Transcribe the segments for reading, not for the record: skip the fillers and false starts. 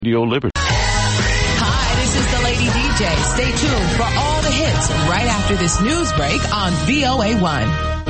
Radio Liberty. Hi, this is the Lady DJ. Stay tuned for all the hits right after this news break on VOA1.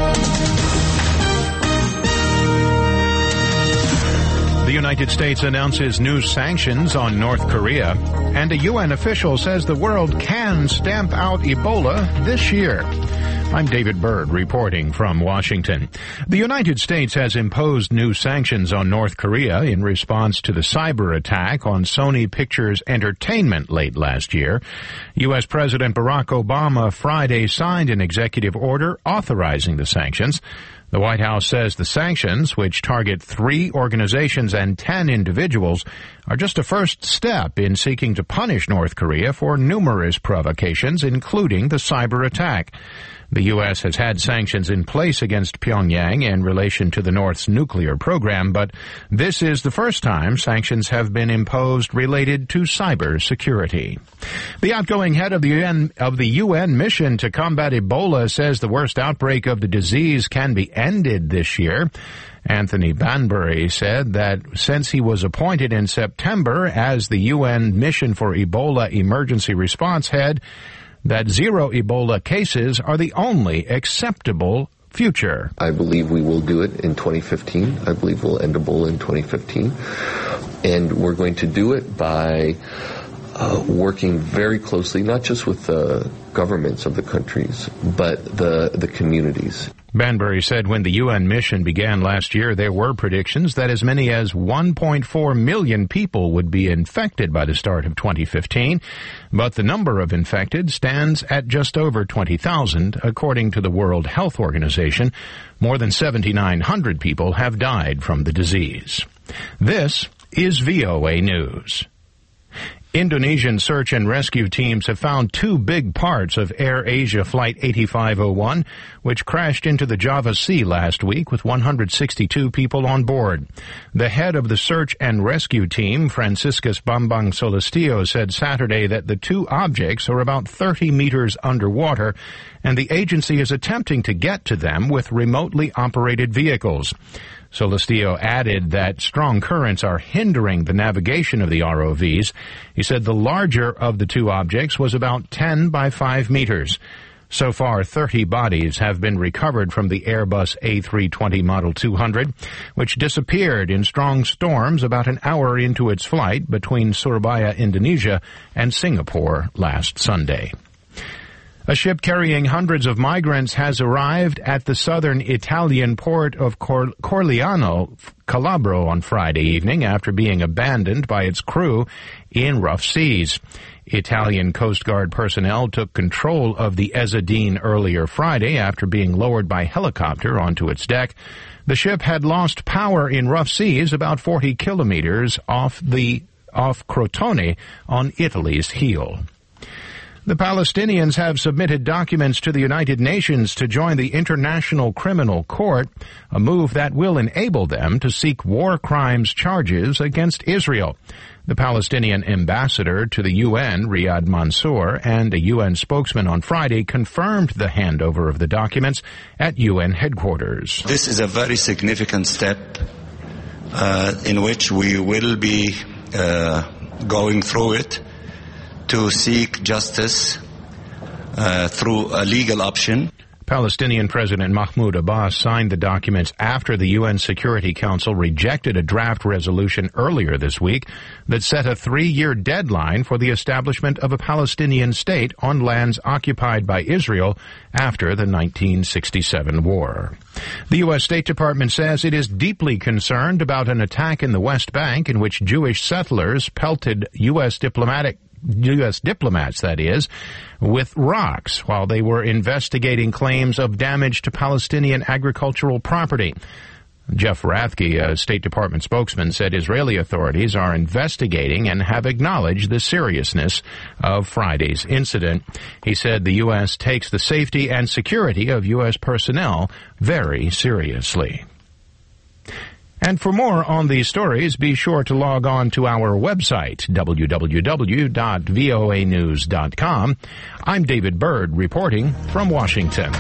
The United States announces new sanctions on North Korea, and a UN official says the world can stamp out Ebola this year. I'm David Byrd reporting from Washington. The United States has imposed new sanctions on North Korea in response to the cyber attack on Sony Pictures Entertainment late last year. U.S. President Barack Obama Friday signed an executive order authorizing the sanctions. The White House says the sanctions, which target 3 organizations and 10 individuals, are just a first step in seeking to punish North Korea for numerous provocations, including the cyber attack. The U.S. has had sanctions in place against Pyongyang in relation to the North's nuclear program, but this is the first time sanctions have been imposed related to cybersecurity. The outgoing head of the UN mission to combat Ebola says the worst outbreak of the disease can be ended this year. Anthony Banbury said that since he was appointed in September as the UN Mission for Ebola Emergency Response head, that 0 Ebola cases are the only acceptable future. I believe we will do it in 2015. I believe we'll end Ebola in 2015. And we're going to do it by working very closely, not just with the governments of the countries, but the communities. Banbury said when the UN mission began last year, there were predictions that as many as 1.4 million people would be infected by the start of 2015, but the number of infected stands at just over 20,000, according to the World Health Organization. More than 7,900 people have died from the disease. This is VOA News. Indonesian search and rescue teams have found 2 big parts of Air Asia Flight 8501, which crashed into the Java Sea last week with 162 people on board. The head of the search and rescue team, Franciscus Bambang Solistio, said Saturday that the 2 objects are about 30 meters underwater, and the agency is attempting to get to them with remotely operated vehicles. Solistio added that strong currents are hindering the navigation of the ROVs. He said the larger of the 2 objects was about 10 by 5 meters. So far, 30 bodies have been recovered from the Airbus A320 Model 200, which disappeared in strong storms about an hour into its flight between Surabaya, Indonesia, and Singapore last Sunday. A ship carrying hundreds of migrants has arrived at the southern Italian port of Corigliano, Calabro on Friday evening after being abandoned by its crew in rough seas. Italian Coast Guard personnel took control of the Ezzadine earlier Friday after being lowered by helicopter onto its deck. The ship had lost power in rough seas about 40 kilometers off Crotone on Italy's heel. The Palestinians have submitted documents to the United Nations to join the International Criminal Court, a move that will enable them to seek war crimes charges against Israel. The Palestinian ambassador to the UN, Riyad Mansour, and a UN spokesman on Friday confirmed the handover of the documents at UN headquarters. This is a very significant step in which we will be going through it to seek justice through a legal option. Palestinian President Mahmoud Abbas signed the documents after the UN Security Council rejected a draft resolution earlier this week that set a 3-year deadline for the establishment of a Palestinian state on lands occupied by Israel after the 1967 war. The U.S. State Department says it is deeply concerned about an attack in the West Bank in which Jewish settlers pelted U.S. diplomats, that is, with rocks while they were investigating claims of damage to Palestinian agricultural property. Jeff Rathke, a State Department spokesman, said Israeli authorities are investigating and have acknowledged the seriousness of Friday's incident. He said the U.S. takes the safety and security of U.S. personnel very seriously. And for more on these stories, be sure to log on to our website, www.voanews.com. I'm David Byrd reporting from Washington.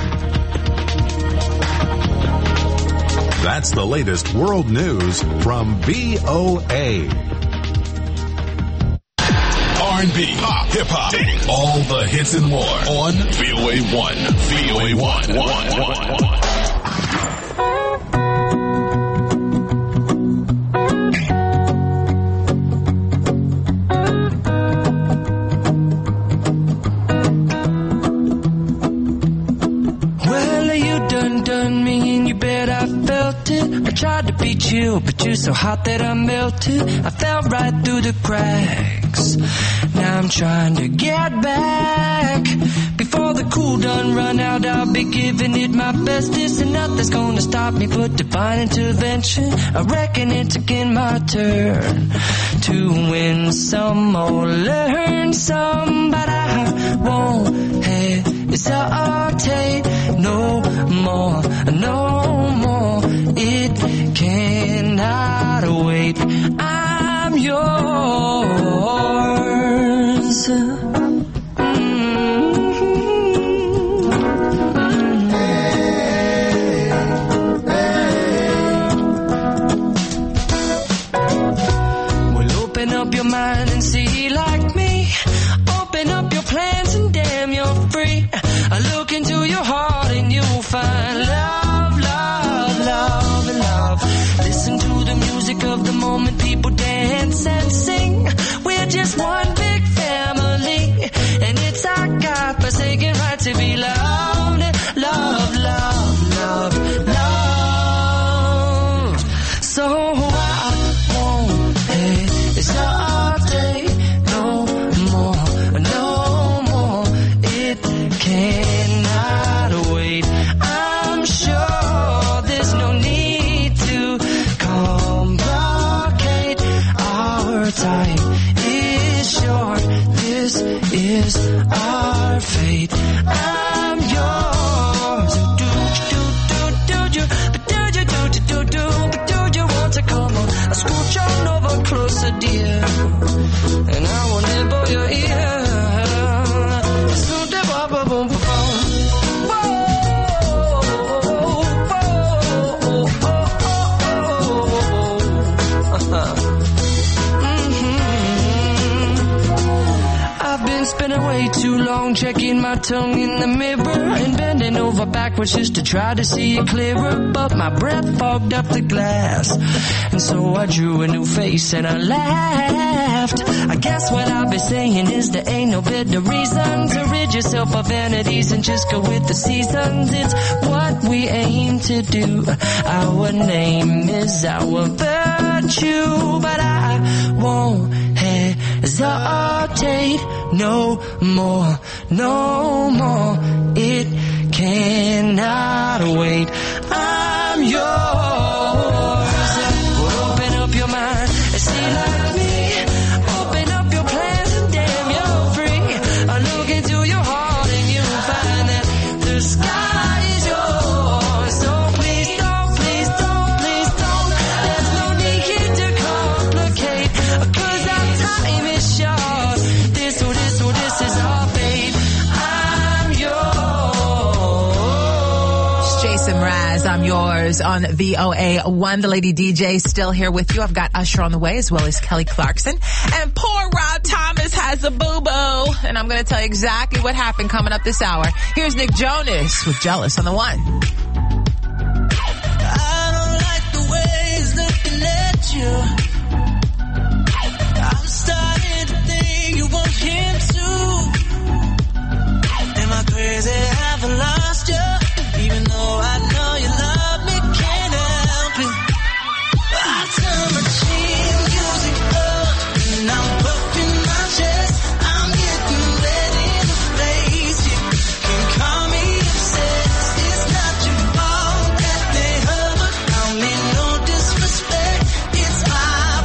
That's the latest world news from VOA. R&B, pop, hip-hop, all the hits and more on VOA1. VOA1. I tried to be chill, but you're so hot that I melted. I fell right through the cracks. Now I'm trying to get back. Before the cool done run out, I'll be giving it my bestest, and nothing's gonna stop me but divine intervention. I reckon it's again my turn to win some or learn some, but I won't hesitate no more, no more. It cannot wait. I'm yours. Well, open up your mind and see like me. Open up your plans and damn, you're free. I look into your heart and you'll find love, love, love, and love. Listen to the music of the moment, people dance and sing. We're just one big family, and it's our God-forsaken right to be loved, love, love, love, love. So I won't hesitate no more, no more. It cannot wait. I'm sure there's no need to complicate. Our time is short. This is our fate. I'm yours. But do you want to come on? I'll scooch on over closer, dear, and I will nibble your ear. Spending way too long checking my tongue in the mirror and bending over backwards just to try to see it clearer, but my breath fogged up the glass, and so I drew a new face and I laughed. I guess what I've been saying is there ain't no better reason to rid yourself of vanities and just go with the seasons. It's what we aim to do. Our name is our virtue, but I won't hesitate no more, no more. It cannot wait. I'm yours. Open up your mind and see like me. Open up your plans and damn, you're free. I look into your heart and you'll find that the sky is yours. So please don't, please don't, please don't. There's no need here to complicate, 'cause our time is short. This is our fate. I'm yours. Jason Mraz, I'm yours on VOA1. The Lady DJ still here with you. I've got Usher on the way as well as Kelly Clarkson. And poor Rob Thomas has a boo-boo. And I'm going to tell you exactly what happened coming up this hour. Here's Nick Jonas with Jealous on the One. I don't like the way he's looking at you. I'm starting to think you want him too. Am I crazy? Have I lost you? Even though I know you love me, can't help it. I turn my cheek, music up, and I'm puffing my chest. I'm getting red in the face. You can call me obsessed. It's not your fault that they hurt, but I mean no disrespect. It's my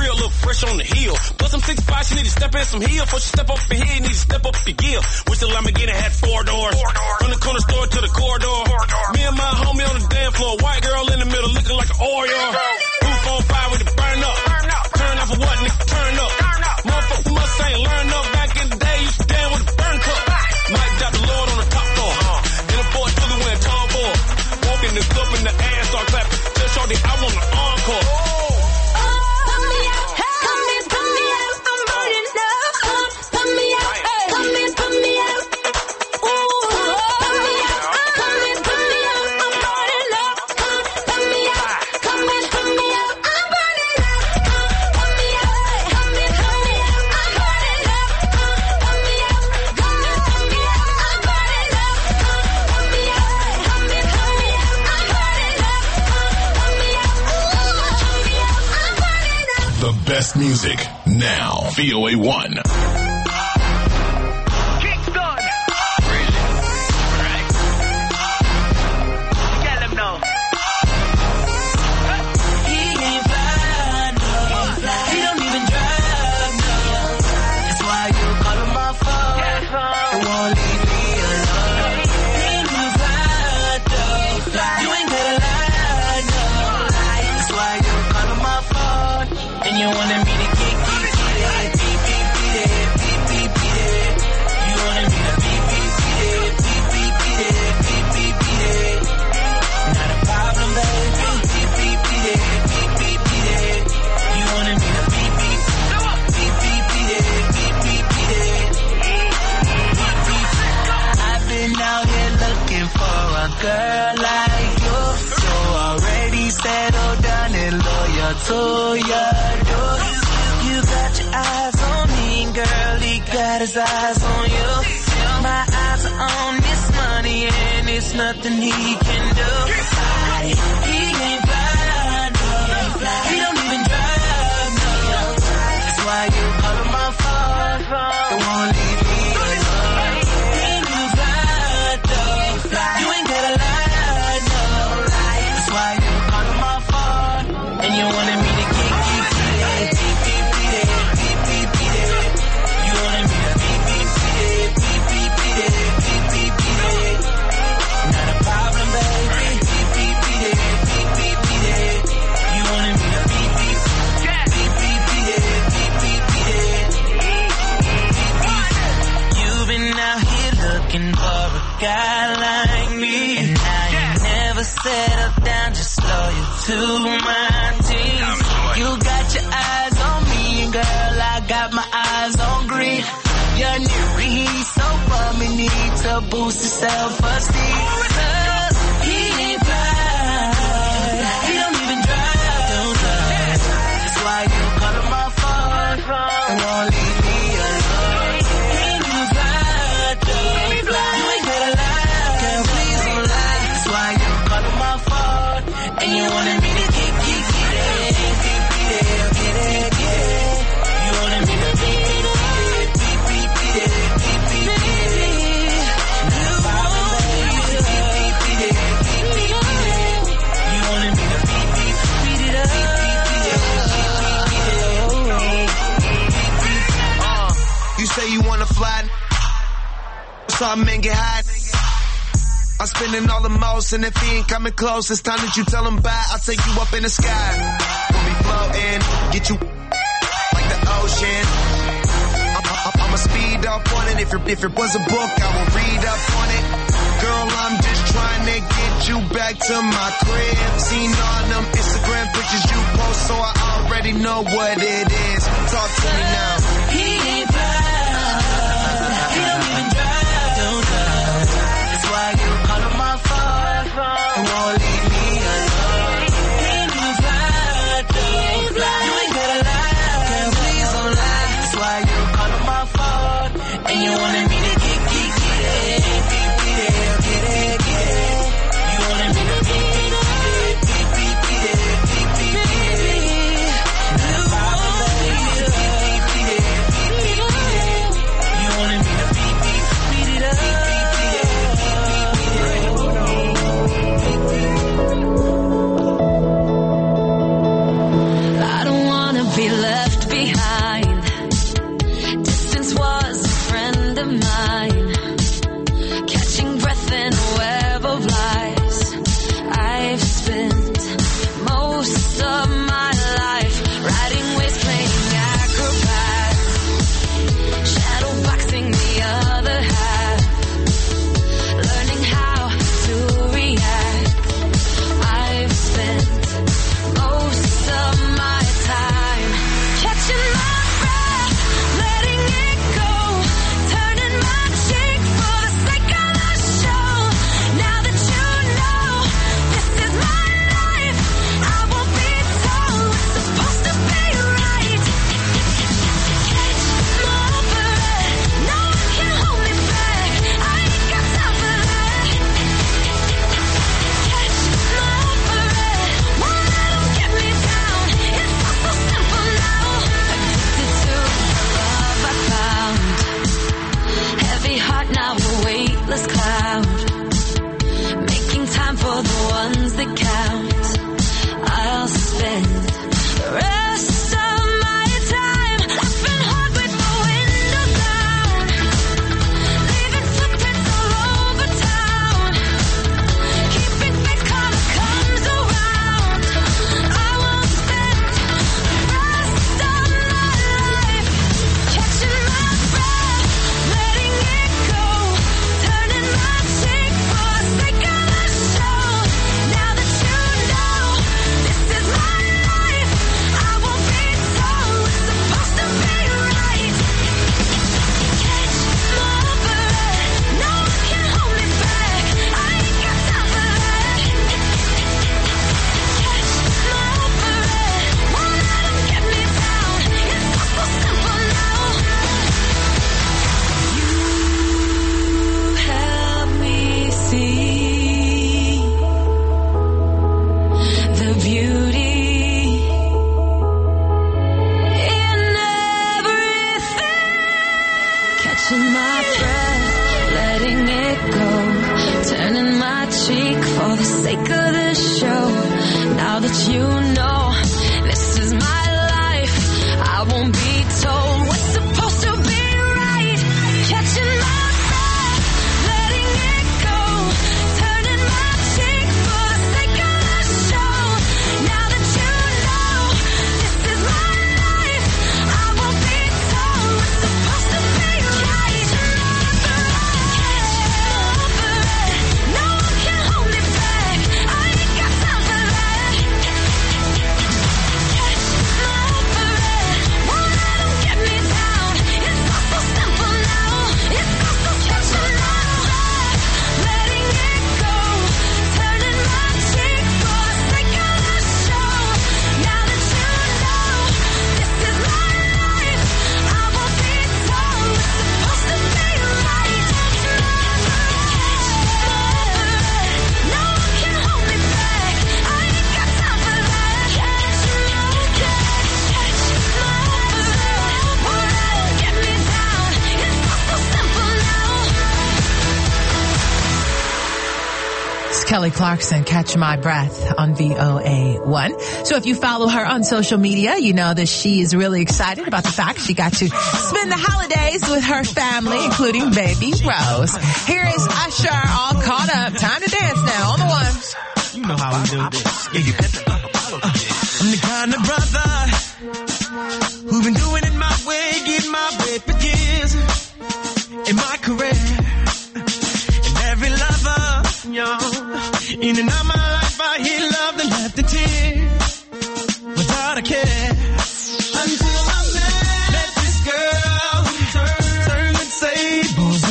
grill, look fresh on the hill. Plus some 6'5", she need to step in some heel. Before she step up in here, you need to step up your gear. Wish the Lamborghini had 4 doors. From the corner store to the corridor. Me and my homie on the dance floor. White girl in the middle looking like an Oreo. Roof on fire with it burn up. Turn up for what, nigga? Turn up. Motherfucker must ain't learn up. Back in the day, used to stand with a burn cup. Might drop the Lord on the top floor. In a Ford Philly when Tom Ford. Walk in the club and the ass start clapping. Tell Shorty I want an encore. Best music now. VOA1. You wanted me to get it, beep, beep, beat it, beep, beep, beat it. You wanted me to beep, beep, beat it, beep, beep, beat it, beep, beep, beat it. Not a problem, baby. Beep, beep, beat it, beep, beep, beat it. You wanted me to beep, beep, beep, beep, beat it, beep, beep, beat it. Beep, beep. I've been out here looking for a girl like you, so already settled down and loyal to you. You got your eyes on me, girl, he got his eyes on you. My eyes are on this money and it's nothing he can do. He ain't fly, no. He don't even drive, no. That's why you call my phone. It won't leave me alone. Ain't you fly, though. You ain't gotta lie, no. That's why you call my phone. And you wanted me to kick it. Guy like me, and now you never settle down, just loyal to my team. You got your eyes on me, girl, I got my eyes on green. You're new, he's so bummy, need to boost his self-esteem. He ain't fly, he don't even drive. That's why you call him my phone, and won't leave me alone. Ain't you fly, though? You ain't gotta lie, girl, please don't lie. That's why you call him my phone, and you wanted me to get it. You wanted me to beat it. You say you wanna fly, so I men get high. I'm spending all the most, and if he ain't coming close, it's time that you tell him bye. I'll take you up in the sky. We'll be floating, get you like the ocean. I'ma speed up on it. If it was a book, I will read up on it. Girl, I'm just trying to get you back to my crib. Seen all them Instagram pictures you post, so I already know what it is. Talk to me now. He ain't fly, he don't even drive. That's why you call him my phone, and won't leave me alone. Ain't you fly, though? You ain't gotta lie, girl, please don't lie. That's why you call him my phone, and you wanted me to get it. You wanted me to beat it. now a weightless cloud, making time for the ones that count. I'll spend the rest of my time laughing hard with the window down, leaving footprints all over town, keeping faith karma comes around. I won't spend the rest of my life catching my breath, letting it go, turning my cheek for the sake of the show. Now that you know this is my life, I won't be told what's supposed to be right. Catch my breath, no one can hold me back. I ain't got time for that. Catch my breath, won't let them get me down. It's all so simple now. You help me see the beauty in everything. Catching my breath, letting it go, turning my cheek for the sake of the show. Now that you know this is my life, I won't be told what's supposed to be right. Catching my breath, letting it go, turning my cheek for the sake of the show. Now that you know this is my life, I won't be told what's supposed to be right. No one can hold me back. I ain't got time for that. Catch my breath, won't let them get me down. It's all so simple now. It's all so catching my breath, letting it go, turning my cheek for the sake of the show. Now that you know this is my life, I won't be told what's supposed to be right. No one can hold me back. I ain't got time for that. Catch my breath, won't let them get me down. It's all so simple now. It's Kelly Clarkson, Catch My Breath on VOA1. So if you follow her on social media, you know that she is really excited about the fact she got to spend the holidays with her family, including baby Rose. Here is Usher, all caught up. Time to dance now on the ones. You know how we do this. I'm the kind of brother who's been doing it my way, getting my way for years in my career. And every lover, in and out my life, I hear love and left the tears without a care. Until I met this girl, turn the tables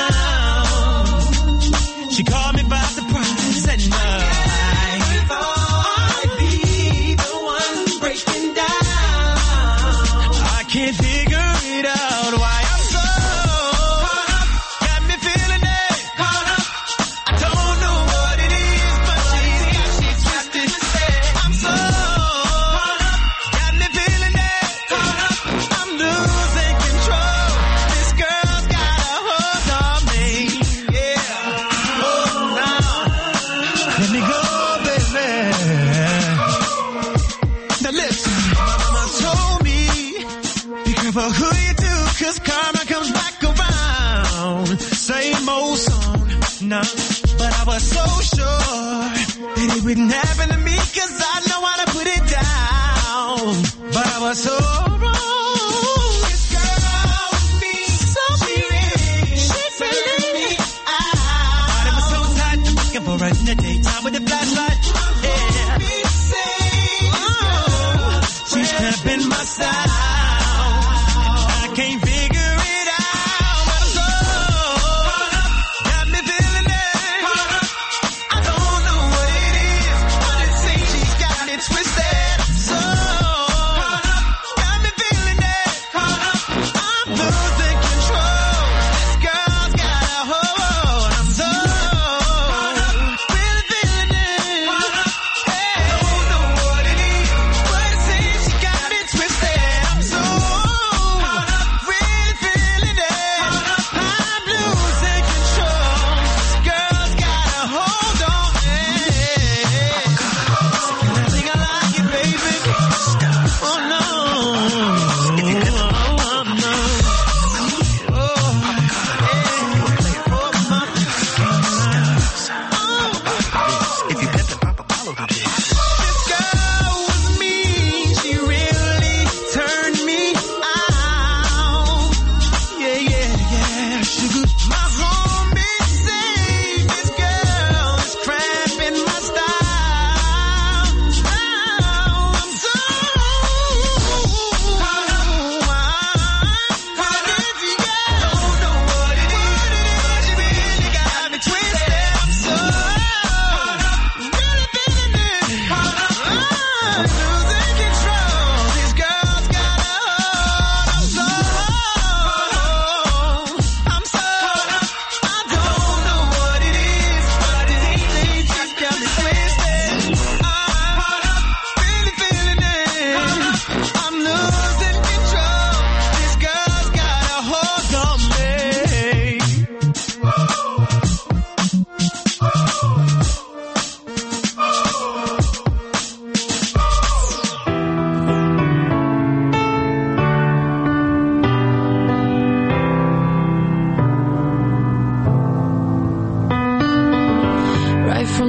around. She called me by surprise at night. I'd be the one breaking down. I can't figure it out why I'm so caught up. Got me feeling it, caught up. I don't know what it is, but she's twisted. I'm so caught up. Got me feeling it, caught up. I'm losing control. This girl's got a hold on me. Yeah. Oh, now. Let me go, baby. Now listen, my mama told me, be careful who you do, 'cause karma comes back around. Same old song, no, but I was so sure that it wouldn't happen to me, 'cause I know how to put it down. But I was so wrong. This girl with me, so sweet, she really me out. Body was so tight, I'm looking for her in the daytime with the flashlight. Yeah. She's trapping my sound. I can't figure it out. But I'm so caught up. Got me feeling it. Caught up. I don't know what it is, but it seems she got me twisted. I'm so caught up. Got me feeling it. Caught up. I'm losing control. This girl's got a hold. I'm so caught up. Really feeling it. Caught up. Hey. I don't know what it is, but it seems she got me twisted.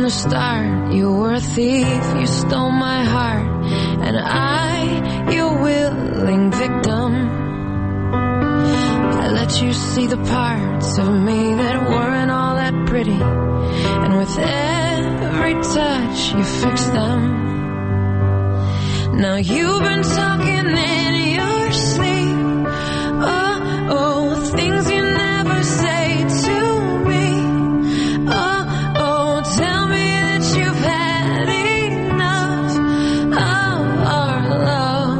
the start, you were a thief, you stole my heart, and I, your willing victim. I let you see the parts of me that weren't all that pretty, and with every touch you fixed them. Now you've been talking in your sleep, oh, things you never say to me, oh, tell me that you've had enough of our love.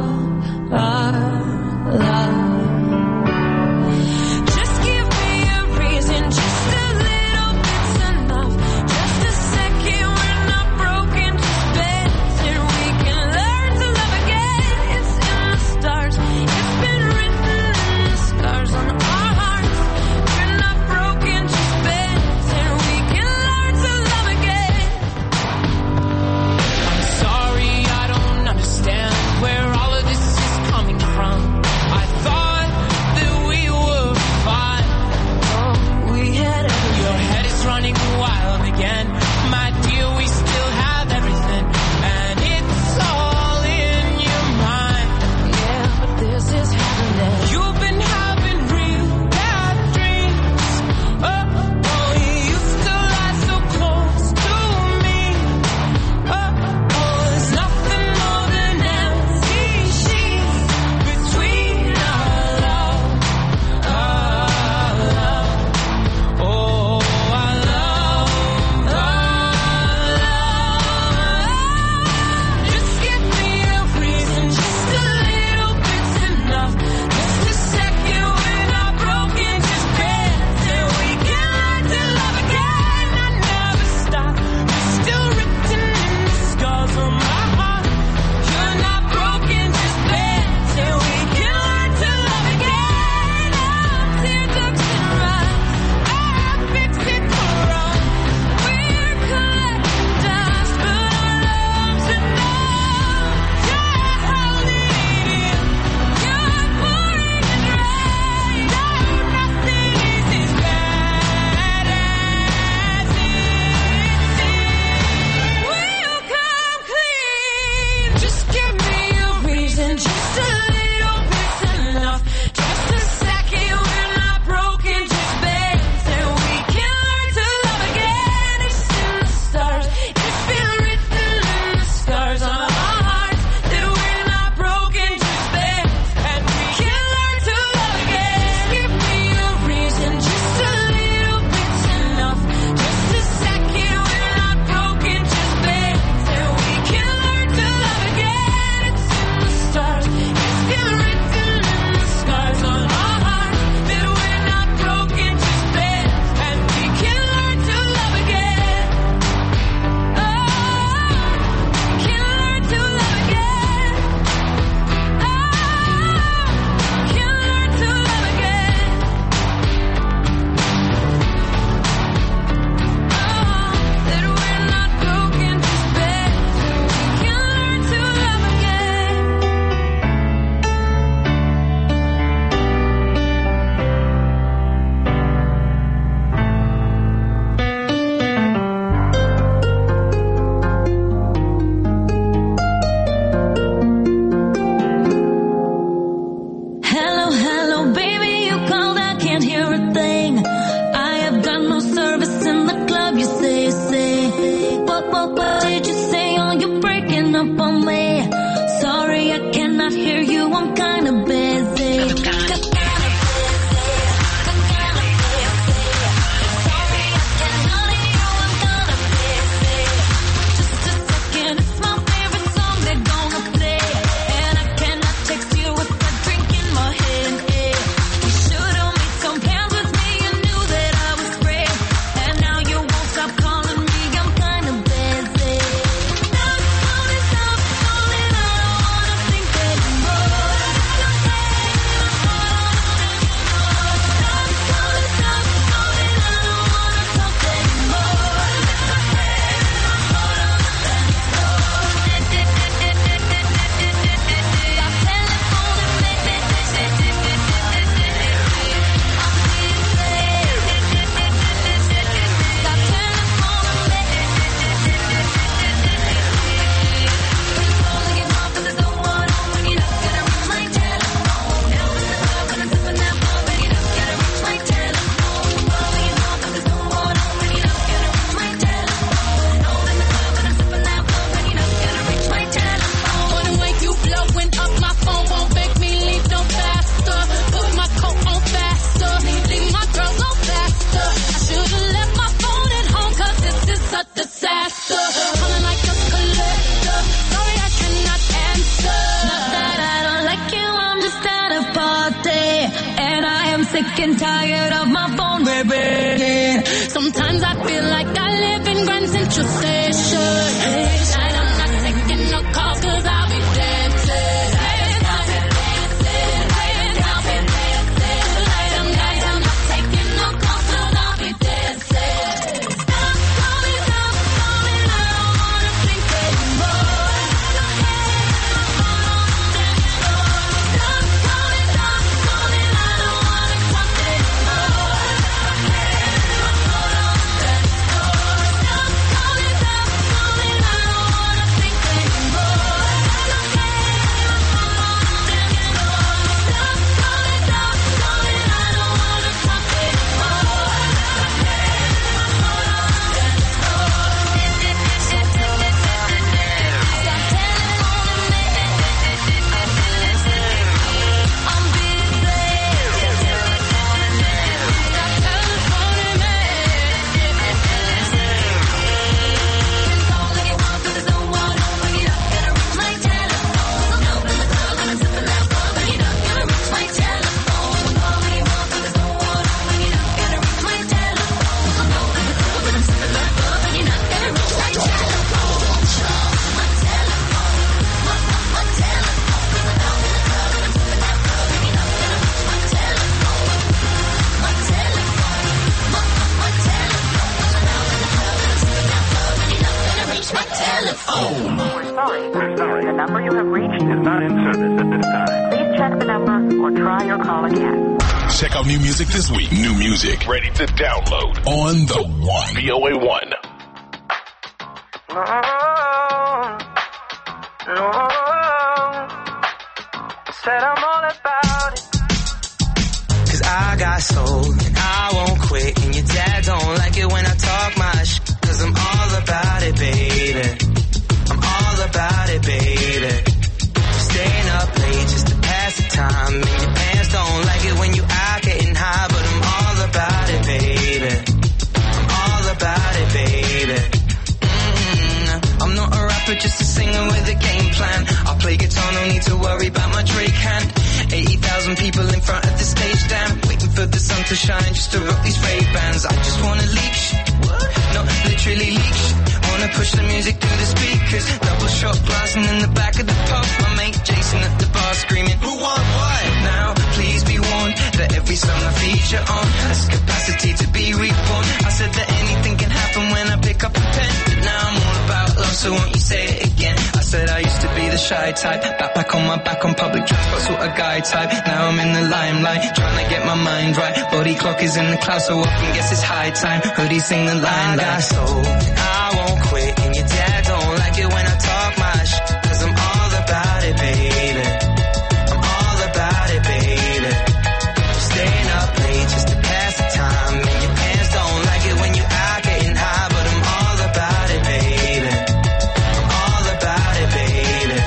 Just give me a reason, just a little bit's enough, just a second, we're not broken, just better, we can learn to love again. It's in the stars, it's been written in the scars on our hearts, a disaster. Calling like a collector. Sorry, I cannot answer. Not that I don't like you, I'm just at a party. And I am sick and tired of my phone ringing. Sometimes I feel like I live in Grand Central Station. Tonight I'm not taking no calls cause I'll be dancing. The number you have reached is not in service at this time. Please check the number or try your call again. Check out new music this week. New music ready to download on the One. VOA 1. No, said I'm all about it. Cause I got soul and I won't quit. And your dad don't like it when I talk my shit. Cause I'm all about it, baby. I'm all about it, baby. Staying up late just to pass the time. And your pants don't like it when you out getting high. But I'm all about it, baby. I'm all about it, baby. I'm not a rapper, just a singer with a game plan. I play guitar, no need to worry about my Drake hand. 80,000 people in front of the stage, damn. Waiting for the sun to shine just to rock these Ray-Bans. I just wanna leak shit. No, literally leak shit. Wanna push the music through the speakers. Double shot blasting in the back of the pub. My mate Jason at the bar screaming, who want what? Now, please be warned that every song I feature on has capacity to be reborn. I said that anything can happen when I pick up a pen. But now I'm all about love, so won't you say it again? I said I used to be the shy type. Back on my back on public transport, sort of guy type. Now I'm in the limelight, trying to get my mind right. Body clock is in the clouds, so often guess it's high time. Hoodie sing the line. I got soul, I won't quit. And your dad don't like it when I talk my shit. Cause I'm all about it, baby. I'm all about it, baby. Staying up late just to pass the time. And your pants don't like it when you out getting high. But I'm all about it, baby. I'm all about it, baby.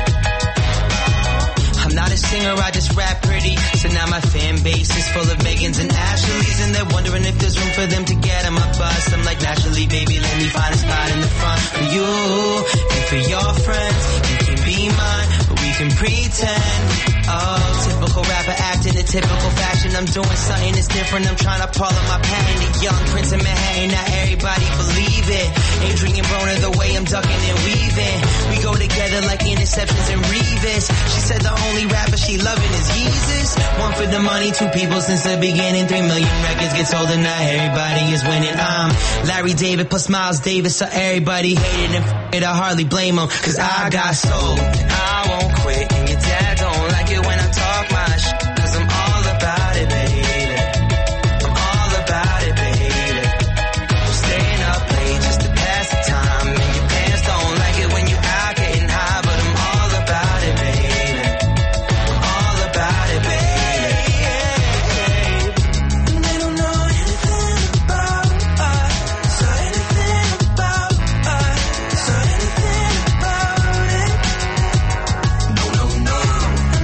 I'm not a singer, I just rap pretty. So now my fan base is full of Megans and Ashleys. And they're wondering if there's room for them to get on my bus. I'm like, naturally, baby, let me find a spot in the front for you and for your friends. You can be mine, but we can pretend. Oh, typical rapper acting in typical fashion. I'm doing something that's different. I'm trying to pull up my patent. The young prince of Manhattan, not everybody believe it. Adrian Broner, the way I'm ducking and weaving. We go together like interceptions and Revis. She said the only rapper she loving is Yeezus. One for the money, two people since the beginning. 3 million records get sold and now everybody is winning. I'm Larry David plus Miles Davis, so everybody hated and f***ed. I hardly blame them, cause I got soul. I won't quit, and your dad don't like it when I talk my shit. Cause I'm all about it, baby. I'm all about it, baby. Staying up late just to pass the time. And your pants don't like it when you out getting high. But I'm all about it, baby. I'm all about it, baby. And they don't know anything about us. So anything about us. So anything about it. No, no, no.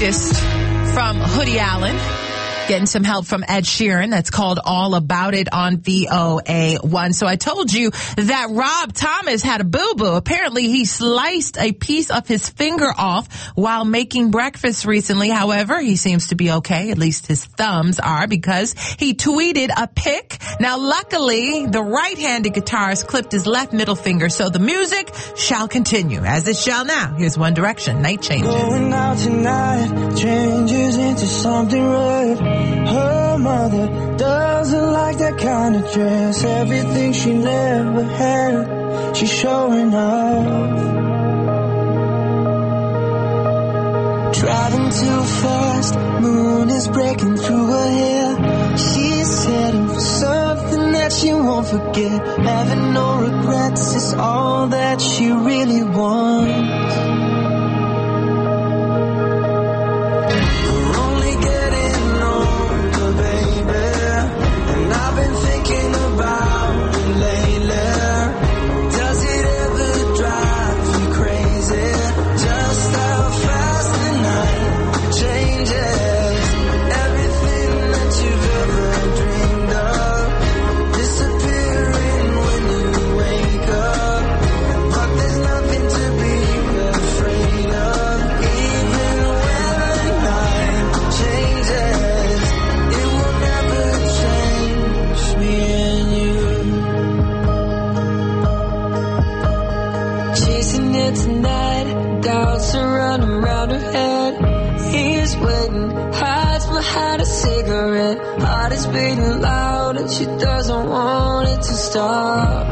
latest from Hoodie Allen. Getting some help from Ed Sheeran. That's called All About It on VOA1. So I told you that Rob Thomas had a boo-boo. Apparently he sliced a piece of his finger off while making breakfast recently. However, he seems to be okay. At least his thumbs are, because he tweeted a pic. Now, luckily, the right-handed guitarist clipped his left middle finger. So the music shall continue, as it shall now. Here's One Direction, Night Changes. Going out tonight changes into something red. Her mother doesn't like that kind of dress. Everything she never had, she's showing off. Driving too fast, moon is breaking through her hair. She's heading for something that she won't forget. Having no regrets is all that she really wants. Heart is beating loud and she doesn't want it to stop.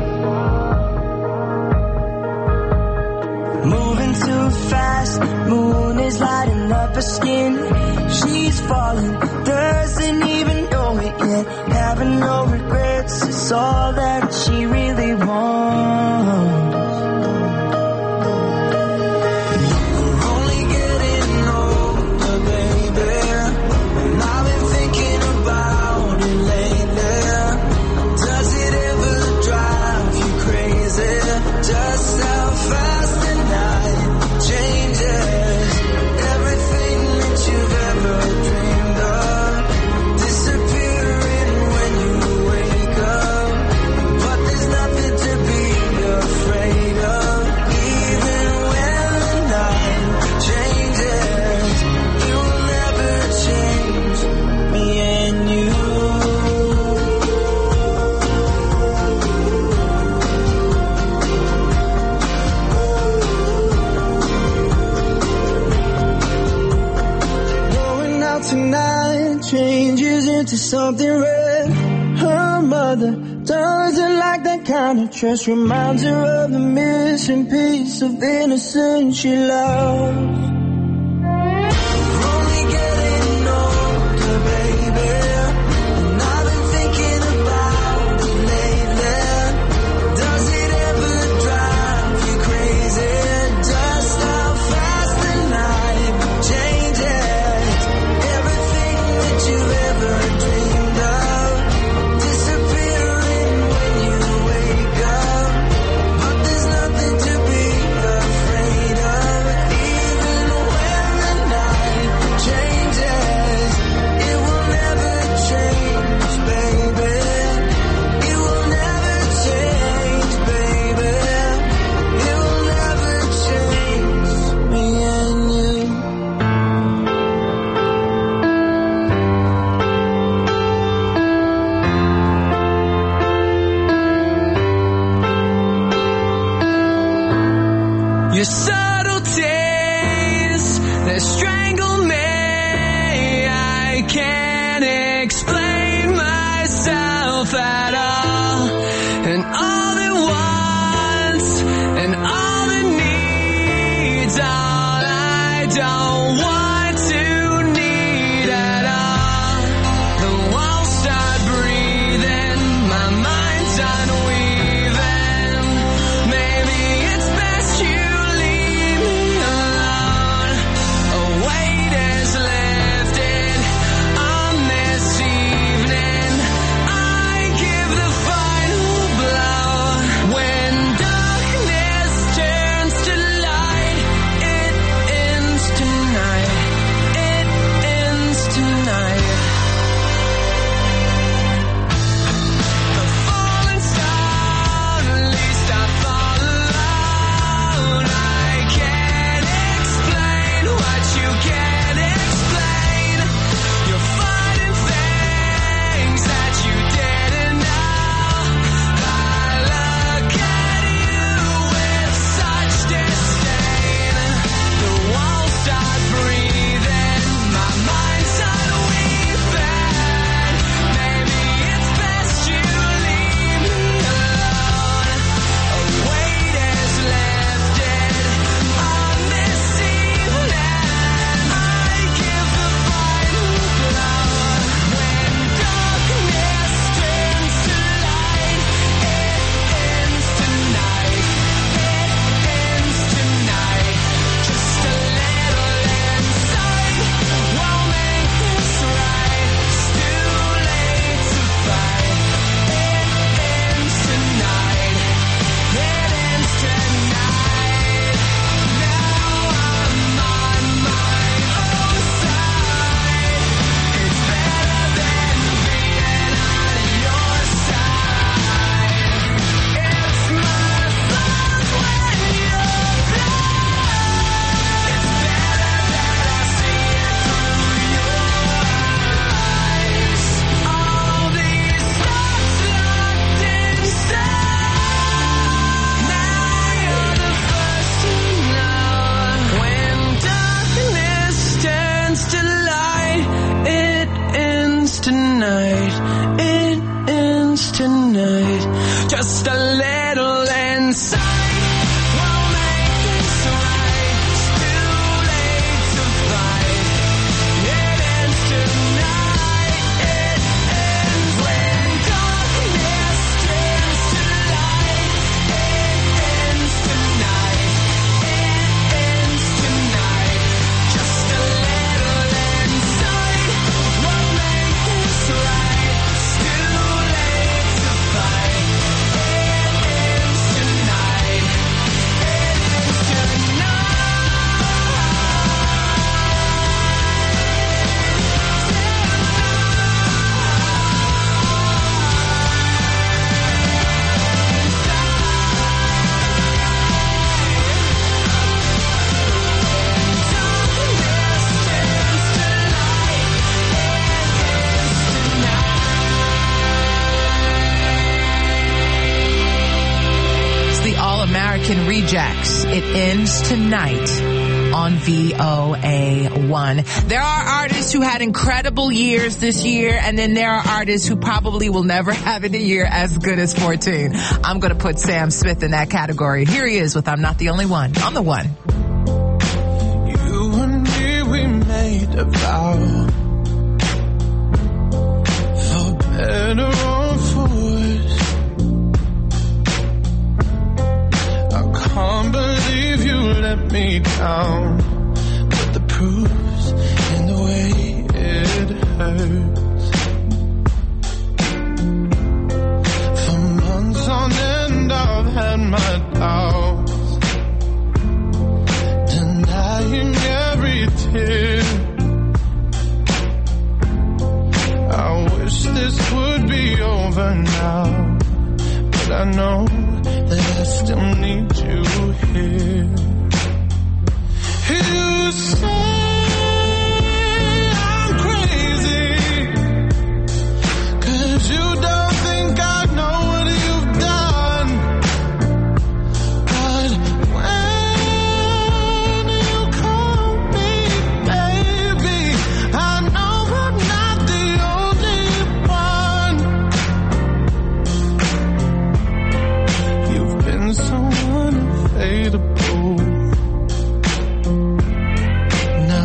Moving too fast, moon is lighting up her skin. She's falling, doesn't even know it yet. Having no regrets is all that she really wants. To something red. Her mother doesn't like that kind of dress. Reminds her of the missing piece of innocence she loves. The American Rejects. It ends tonight on VOA1. There are artists who had incredible years this year, and then there are artists who probably will never have a year as good as 14. I'm going to put Sam Smith in that category. Here he is with I'm Not the Only One on the One. You and me, we made a vow, for better or for worse. I can't believe you let me down, but the proof's in the way it hurts. For months on end I've had my doubts, denying every tear. I wish this would be over now, but I know that I still need you here. You say I'm crazy, 'cause you don't think I know what you've done. But when you call me baby, I know I'm not the only one. You've been so unavailable.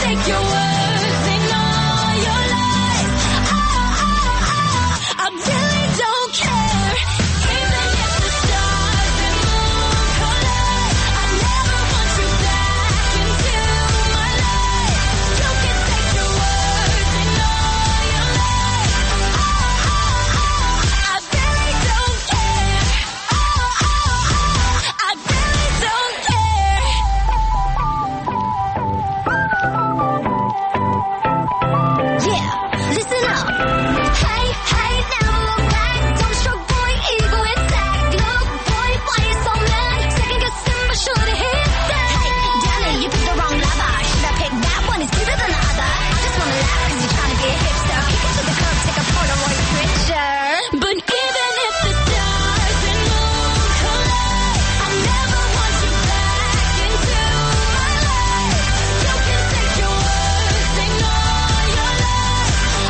take your words and all your lies. I really don't care. Even if the stars and moon collide, I never want you back into my life. You can take your words and all your lies. I really don't care. I really don't care. Yeah, listen up. Hey, hey, now look back. Don't stroke boy, ego attack. Look, boy, why you so mad? Second guessing, but should've hit that. Hey, Danny, you picked the wrong lover. Should I pick that one? It's sweeter than the other. I just wanna laugh 'cause you're trying to be a hipster. Kick it to the curb, take a Polaroid picture. But even if the stars and moon collide, I never want you back into my life. You can take your words and all your lies.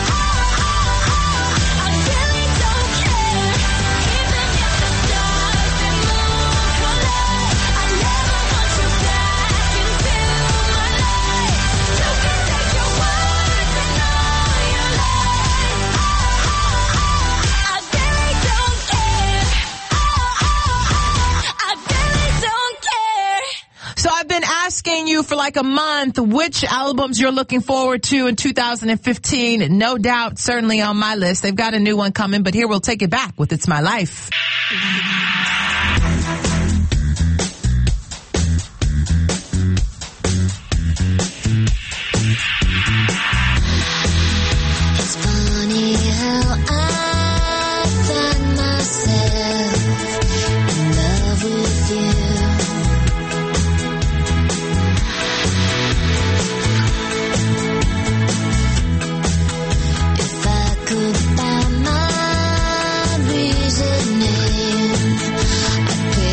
I really don't care. Even if the stars and moon collide, I never want you back into my life. You can take your words and all your lies. I really don't care. I really don't care. So I've been asking you for like a month which albums you're looking forward to in 2015. No doubt, certainly on my list. They've got a new one coming, but here we'll take it back with It's My Life. It's funny how I find myself in love with you. If I could find my reasoning, I'd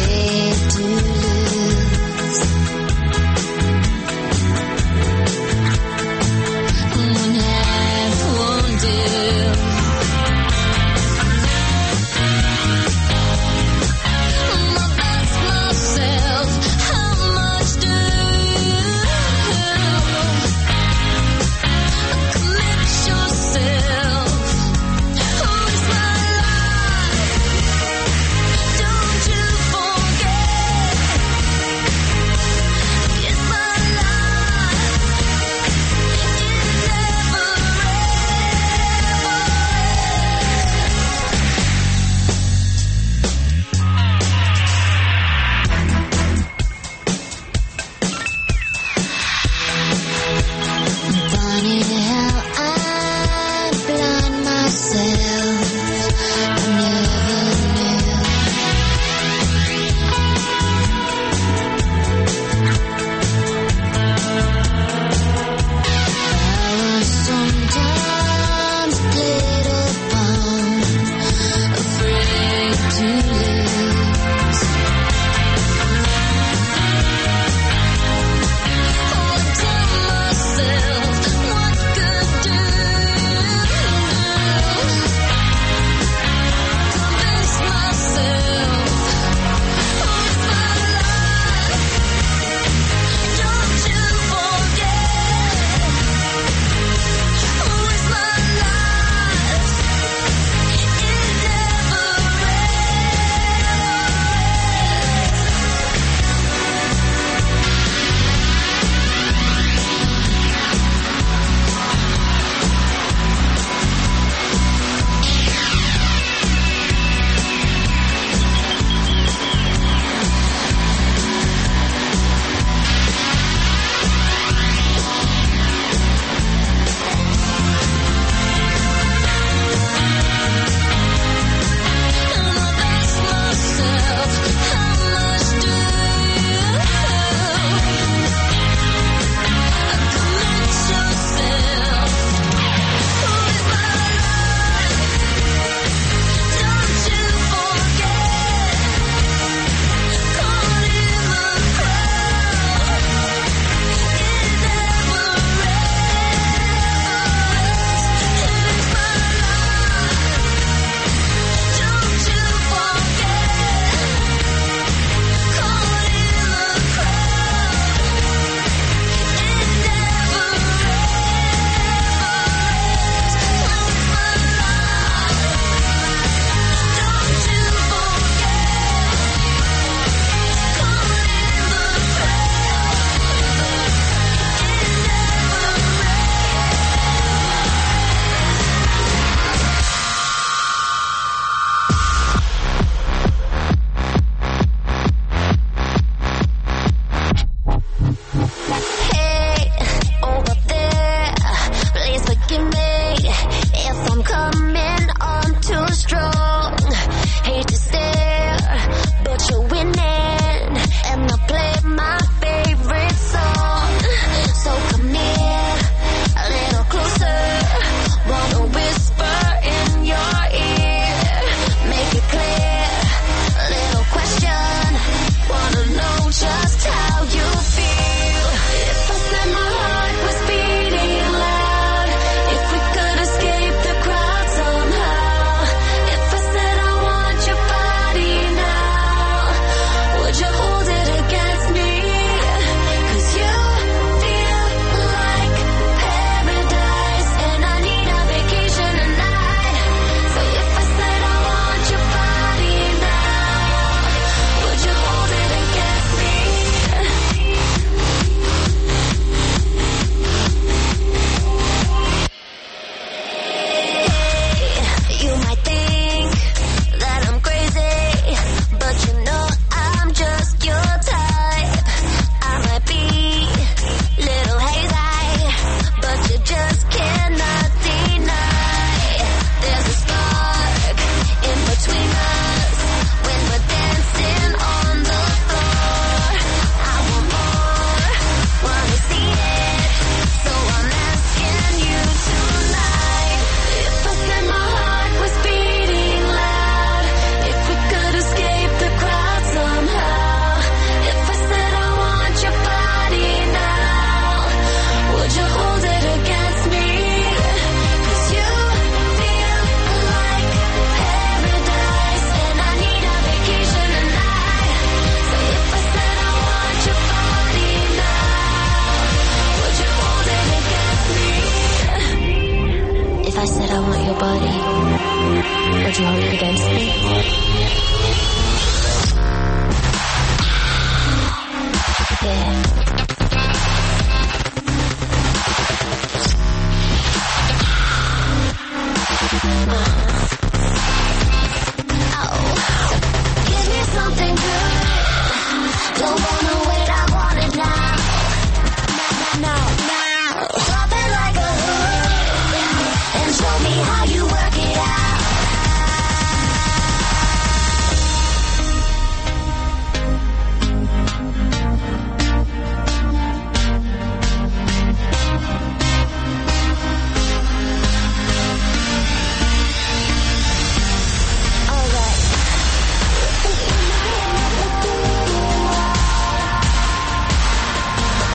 reality? Would you hold it against me?